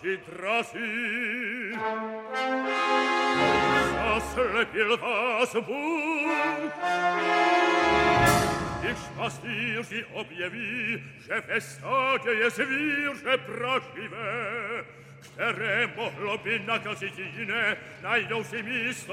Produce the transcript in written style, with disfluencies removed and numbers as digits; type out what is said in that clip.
дрожи. Заслепил вас Бог. Ich m'assure, j'y objawi, že ve státě je zvíře prašivé, které mohlo by nakazit jiné, najdou si místo